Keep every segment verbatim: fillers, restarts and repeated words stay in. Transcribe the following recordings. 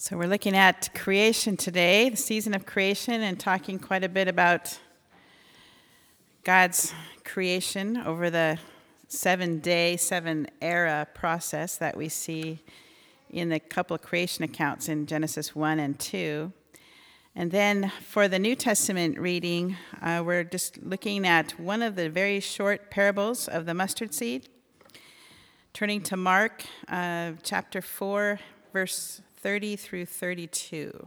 So we're looking at creation today, the season of creation, and talking quite a bit about God's creation over the seven-day, seven-era process that we see in the couple of creation accounts in Genesis one and two. And then for the New Testament reading, uh, we're just looking at one of the very short parables of the mustard seed. Turning to Mark uh, chapter four, verse thirty through thirty-two.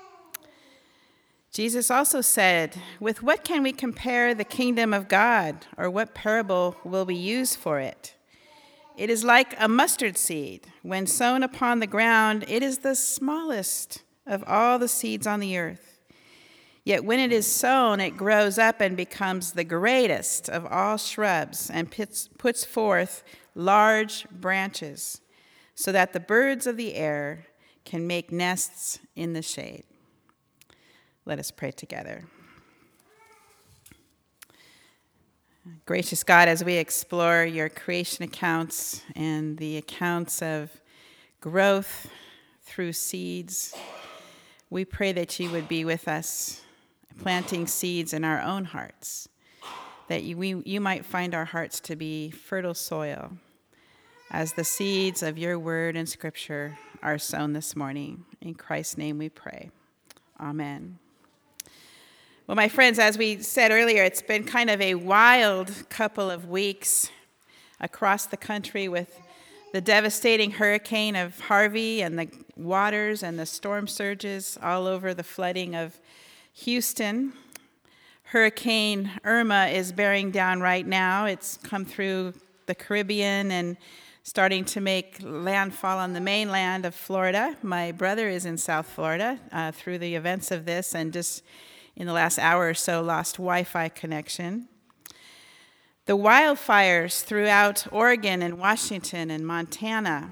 Jesus also said, "With what can we compare the kingdom of God, or what parable will we use for it? It is like a mustard seed. When sown upon the ground, it is the smallest of all the seeds on the earth. Yet when it is sown, it grows up and becomes the greatest of all shrubs and puts, puts forth large branches, so that the birds of the air can make nests in the shade." Let us pray together. Gracious God, as we explore your creation accounts and the accounts of growth through seeds, we pray that you would be with us, planting seeds in our own hearts, that you, we, you might find our hearts to be fertile soil as the seeds of your word and scripture are sown this morning. In Christ's name we pray. Amen. Well, my friends, as we said earlier, it's been kind of a wild couple of weeks across the country with the devastating hurricane of Harvey and the waters and the storm surges all over the flooding of Houston. Hurricane Irma is bearing down right now. It's come through the Caribbean and starting to make landfall on the mainland of Florida. My brother is in South Florida uh, through the events of this, and just in the last hour or so lost Wi-Fi connection. The wildfires throughout Oregon and Washington and Montana.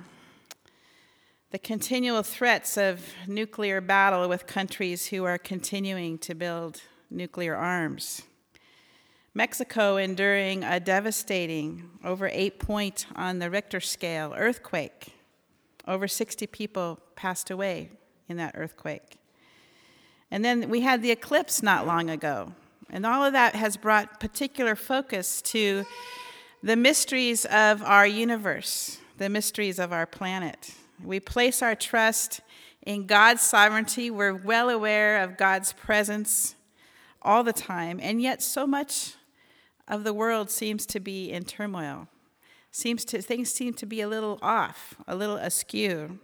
The continual threats of nuclear battle with countries who are continuing to build nuclear arms. Mexico enduring a devastating, over eight point on the Richter scale, earthquake. Over sixty people passed away in that earthquake. And then we had the eclipse not long ago. And all of that has brought particular focus to the mysteries of our universe, the mysteries of our planet. We place our trust in God's sovereignty. We're well aware of God's presence all the time, and yet so much of the world seems to be in turmoil. Seems to things seem to be a little off, a little askew.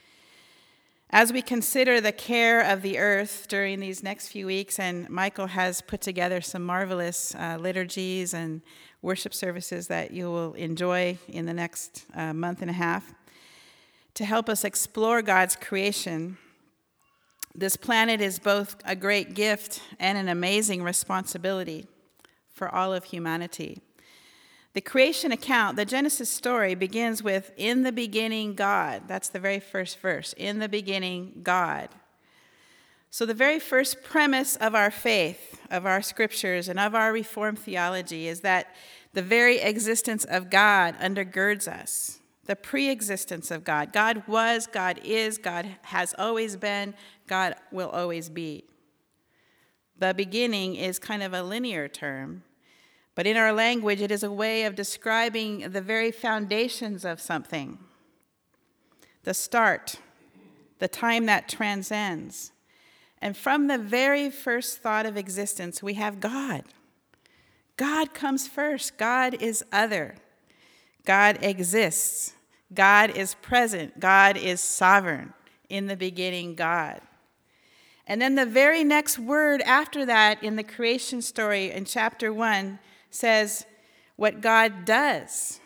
As we consider the care of the earth during these next few weeks, and Michael has put together some marvelous uh, liturgies and worship services that you will enjoy in the next uh, month and a half, to help us explore God's creation. This planet is both a great gift and an amazing responsibility for all of humanity. The creation account, the Genesis story, begins with, "In the beginning, God." That's the very first verse. In the beginning, God. So the very first premise of our faith, of our scriptures, and of our Reformed theology is that the very existence of God undergirds us. The pre-existence of God. God was, God is, God has always been, God will always be. The beginning is kind of a linear term, but in our language, it is a way of describing the very foundations of something. The start, the time that transcends. And from the very first thought of existence, we have God. God comes first. God is other. God exists. God is present. God is sovereign. In the beginning, God. And then the very next word after that in the creation story in chapter one says what God does.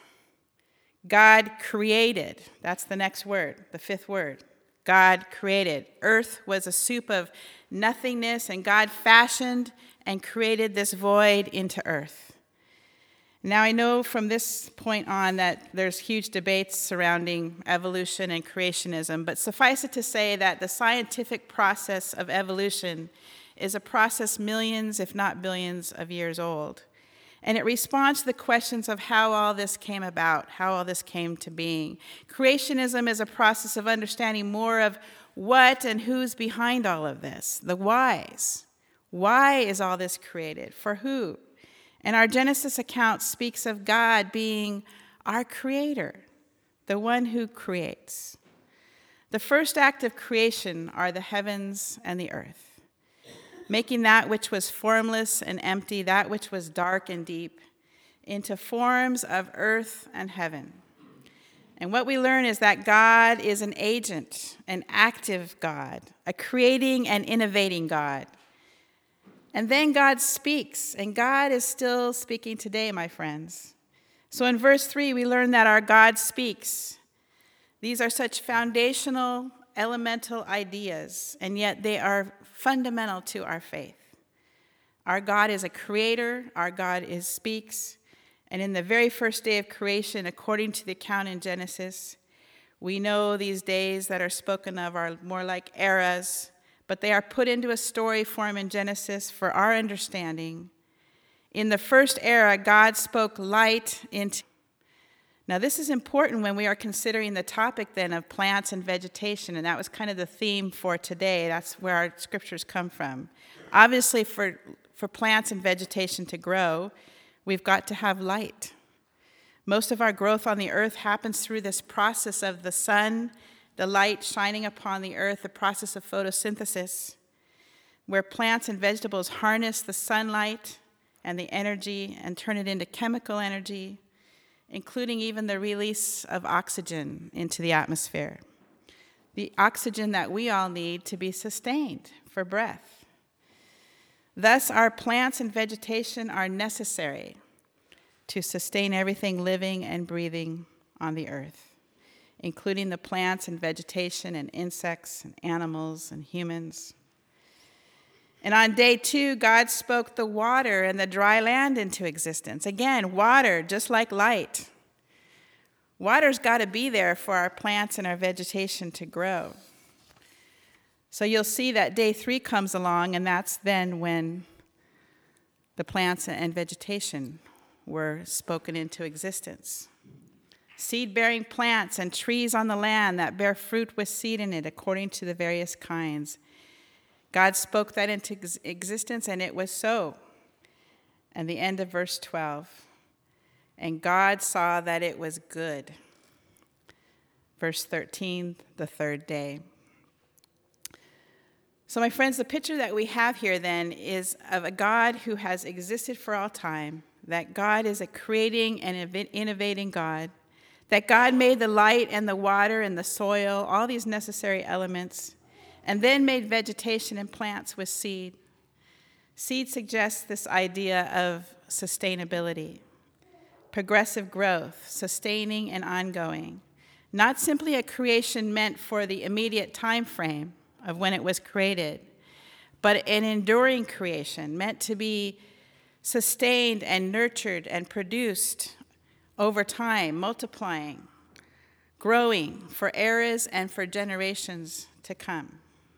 God created. That's the next word, the fifth word. God created. Earth was a soup of nothingness, and God fashioned and created this void into earth. Now, I know from this point on that there's huge debates surrounding evolution and creationism, but suffice it to say that the scientific process of evolution is a process millions, if not billions, of years old. And it responds to the questions of how all this came about, how all this came to being. Creationism is a process of understanding more of what and who's behind all of this, the whys. Why is all this created? For who? And our Genesis account speaks of God being our creator, the one who creates. The first act of creation are the heavens and the earth, making that which was formless and empty, that which was dark and deep, into forms of earth and heaven. And what we learn is that God is an agent, an active God, a creating and innovating God. And then God speaks, and God is still speaking today, my friends. So in verse three, we learn that our God speaks. These are such foundational, elemental ideas, and yet they are fundamental to our faith. Our God is a creator, our God is speaks, and in the very first day of creation, according to the account in Genesis, we know these days that are spoken of are more like eras, but they are put into a story form in Genesis for our understanding. In the first era, God spoke light into. Now, this is important when we are considering the topic then of plants and vegetation, and that was kind of the theme for today. That's where our scriptures come from. Obviously, for, for plants and vegetation to grow, we've got to have light. Most of our growth on the earth happens through this process of the sun, the light shining upon the earth, the process of photosynthesis, where plants and vegetables harness the sunlight and the energy and turn it into chemical energy, including even the release of oxygen into the atmosphere, the oxygen that we all need to be sustained for breath. Thus, our plants and vegetation are necessary to sustain everything living and breathing on the earth, including the plants and vegetation and insects and animals and humans. And on day two, God spoke the water and the dry land into existence. Again, water, just like light. Water's got to be there for our plants and our vegetation to grow. So you'll see that day three comes along, and that's then when the plants and vegetation were spoken into existence. Seed-bearing plants and trees on the land that bear fruit with seed in it according to the various kinds. God spoke that into ex- existence, and it was so. And the end of verse twelve. And God saw that it was good. Verse thirteen, the third day. So, my friends, the picture that we have here then is of a God who has existed for all time, that God is a creating and innovating God, that God made the light and the water and the soil, all these necessary elements, and then made vegetation and plants with seed. Seed suggests this idea of sustainability, progressive growth, sustaining and ongoing, not simply a creation meant for the immediate time frame of when it was created, but an enduring creation meant to be sustained and nurtured and produced over time, multiplying, growing for eras and for generations to come.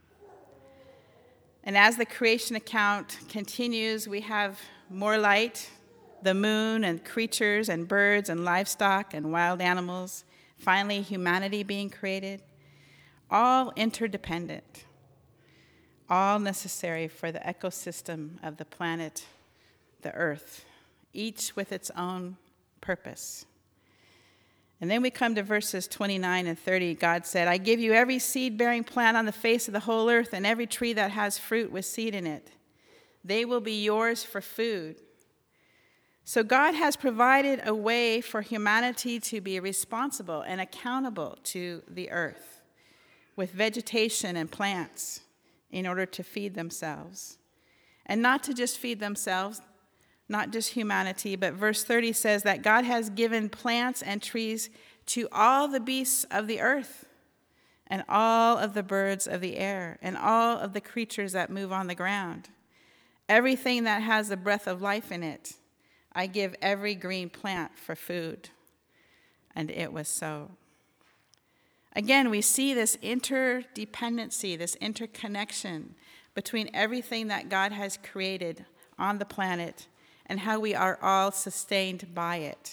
And as the creation account continues, we have more light, the moon and creatures and birds and livestock and wild animals, finally humanity being created, all interdependent, all necessary for the ecosystem of the planet, the earth, each with its own purpose. And then we come to verses twenty-nine and thirty. God said, I give you every seed-bearing plant on the face of the whole earth and every tree that has fruit with seed in it. They will be yours for food. So God has provided a way for humanity to be responsible and accountable to the earth with vegetation and plants in order to feed themselves. And not to just feed themselves, not just humanity, but verse thirty says that God has given plants and trees to all the beasts of the earth and all of the birds of the air and all of the creatures that move on the ground. Everything that has the breath of life in it, I give every green plant for food. And it was so. Again, we see this interdependency, this interconnection between everything that God has created on the planet and how we are all sustained by it.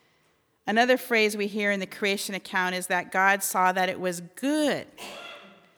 Another phrase we hear in the creation account is that God saw that it was good.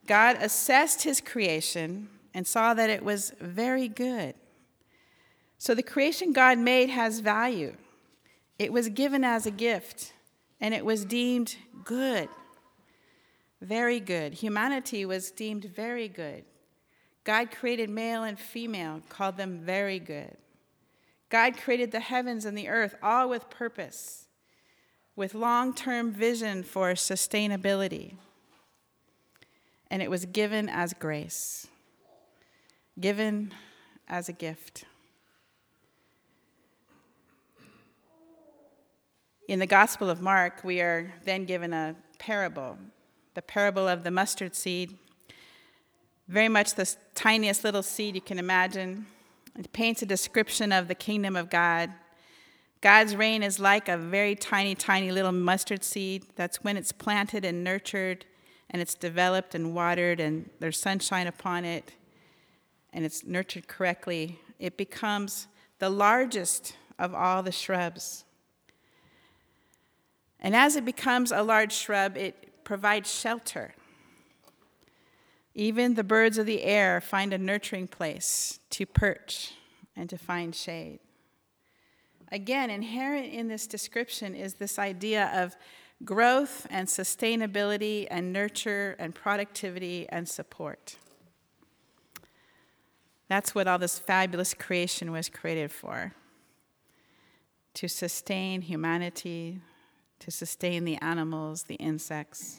God assessed his creation and saw that it was very good. So the creation God made has value. It was given as a gift, and it was deemed good, very good. Humanity was deemed very good. God created male and female, called them very good. God created the heavens and the earth, all with purpose, with long-term vision for sustainability. And it was given as grace, given as a gift. In the Gospel of Mark, we are then given a parable, the parable of the mustard seed, very much the tiniest little seed you can imagine. It paints a description of the kingdom of God. God's reign is like a very tiny, tiny little mustard seed. That's when it's planted and nurtured, and it's developed and watered, and there's sunshine upon it, and it's nurtured correctly. It becomes the largest of all the shrubs. And as it becomes a large shrub, it provides shelter. Even the birds of the air find a nurturing place to perch and to find shade. Again, inherent in this description is this idea of growth and sustainability and nurture and productivity and support. That's what all this fabulous creation was created for, to sustain humanity, to sustain the animals, the insects.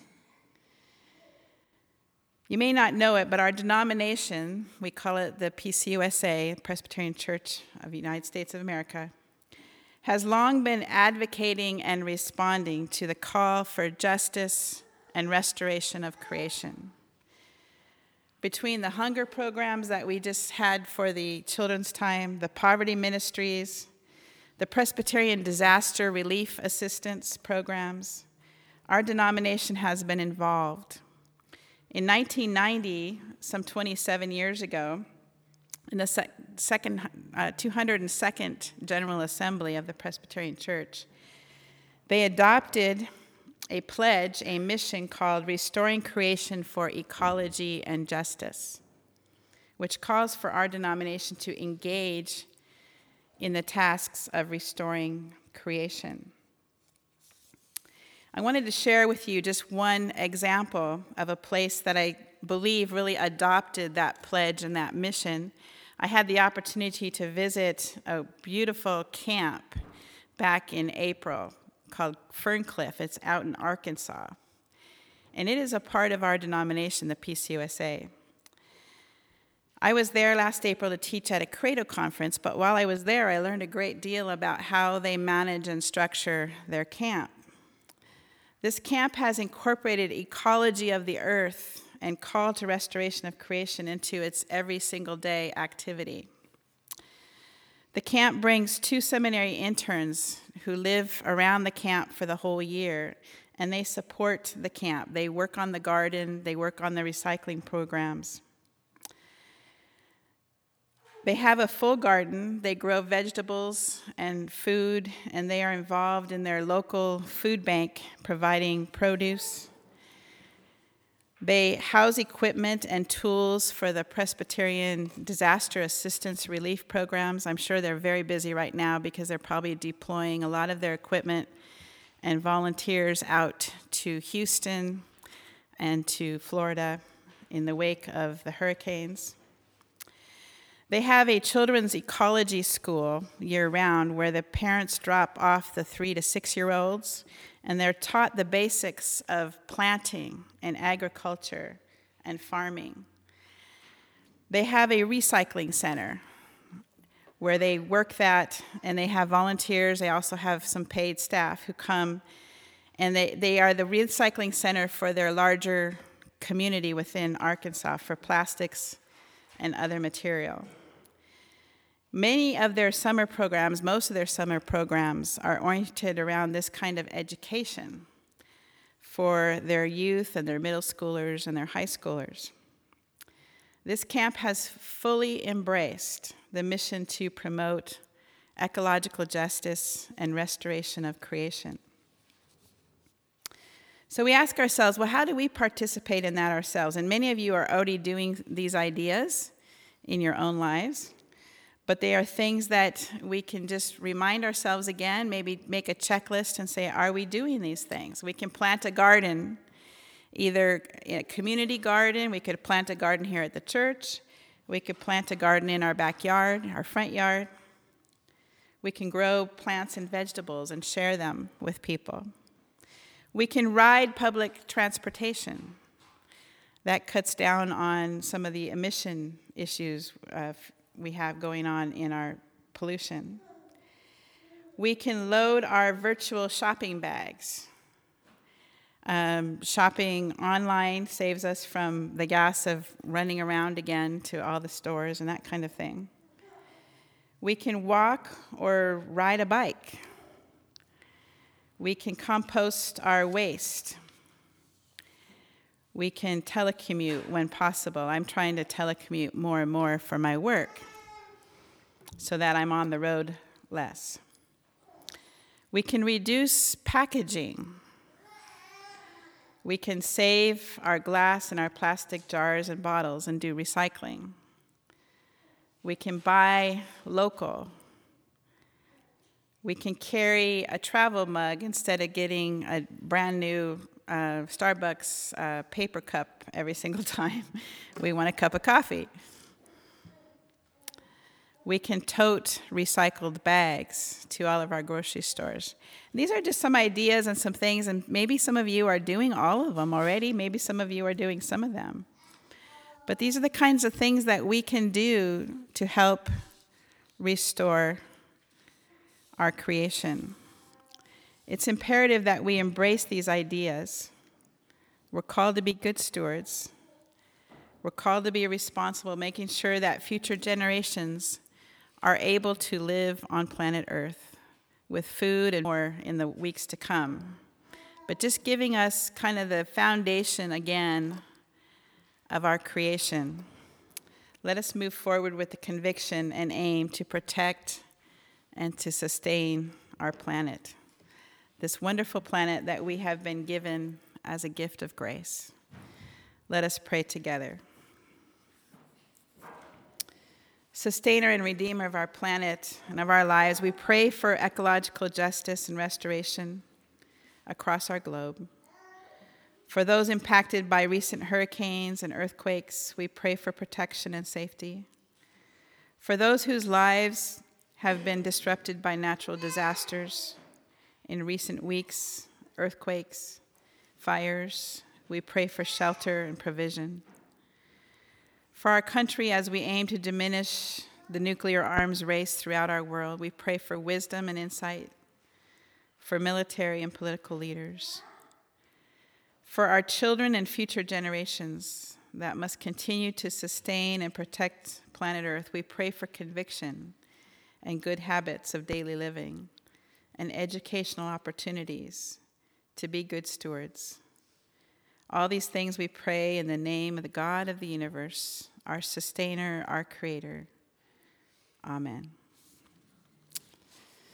You may not know it, but our denomination, we call it the P C U S A, Presbyterian Church of the United States of America, has long been advocating and responding to the call for justice and restoration of creation. Between the hunger programs that we just had for the children's time, the poverty ministries, the Presbyterian disaster relief assistance programs, our denomination has been involved. In nineteen ninety, some twenty-seven years ago, in the sec- second, uh, two hundred second General Assembly of the Presbyterian Church, they adopted a pledge, a mission called Restoring Creation for Ecology and Justice, which calls for our denomination to engage in the tasks of restoring creation. I wanted to share with you just one example of a place that I believe really adopted that pledge and that mission. I had the opportunity to visit a beautiful camp back in April called Ferncliff. It's out in Arkansas. And it is a part of our denomination, the P C U S A. I was there last April to teach at a Credo conference, but while I was there, I learned a great deal about how they manage and structure their camp. This camp has incorporated ecology of the earth and call to restoration of creation into its every single day activity. The camp brings two seminary interns who live around the camp for the whole year, and they support the camp. They work on the garden, they work on the recycling programs. They have a full garden. They grow vegetables and food, and they are involved in their local food bank providing produce. They house equipment and tools for the Presbyterian disaster assistance relief programs. I'm sure they're very busy right now because they're probably deploying a lot of their equipment and volunteers out to Houston and to Florida in the wake of the hurricanes. They have a children's ecology school year-round where the parents drop off the three to six-year-olds, and they're taught the basics of planting and agriculture and farming. They have a recycling center where they work that, and they have volunteers. They also have some paid staff who come, and they, they are the recycling center for their larger community within Arkansas for plastics and other material. Many of their summer programs, most of their summer programs, are oriented around this kind of education for their youth and their middle schoolers and their high schoolers. This camp has fully embraced the mission to promote ecological justice and restoration of creation. So we ask ourselves, well, how do we participate in that ourselves? And many of you are already doing these ideas in your own lives, but they are things that we can just remind ourselves again, maybe make a checklist and say, are we doing these things? We can plant a garden, either a community garden, we could plant a garden here at the church, we could plant a garden in our backyard, our front yard. We can grow plants and vegetables and share them with people. We can ride public transportation. That cuts down on some of the emission issues uh, we have going on in our pollution. We can load our virtual shopping bags. Um, shopping online saves us from the gas of running around again to all the stores and that kind of thing. We can walk or ride a bike. We can compost our waste. We can telecommute when possible. I'm trying to telecommute more and more for my work so that I'm on the road less. We can reduce packaging. We can save our glass and our plastic jars and bottles and do recycling. We can buy local. We can carry a travel mug instead of getting a brand new uh, Starbucks uh, paper cup every single time we want a cup of coffee. We can tote recycled bags to all of our grocery stores. These are just some ideas and some things, and maybe some of you are doing all of them already. Maybe some of you are doing some of them. But these are the kinds of things that we can do to help restore our creation. It's imperative that we embrace these ideas. We're called to be good stewards. We're called to be responsible, making sure that future generations are able to live on planet Earth with food and more in the weeks to come. But just giving us kind of the foundation again of our creation. Let us move forward with the conviction and aim to protect and to sustain our planet, this wonderful planet that we have been given as a gift of grace. Let us pray together. Sustainer and Redeemer of our planet and of our lives, we pray for ecological justice and restoration across our globe. For those impacted by recent hurricanes and earthquakes, we pray for protection and safety. For those whose lives have been disrupted by natural disasters in recent weeks, earthquakes, fires, we pray for shelter and provision. For our country, as we aim to diminish the nuclear arms race throughout our world, we pray for wisdom and insight for military and political leaders. For our children and future generations that must continue to sustain and protect planet Earth, we pray for conviction and good habits of daily living and educational opportunities to be good stewards. All these things we pray in the name of the God of the universe, our sustainer, our creator. Amen.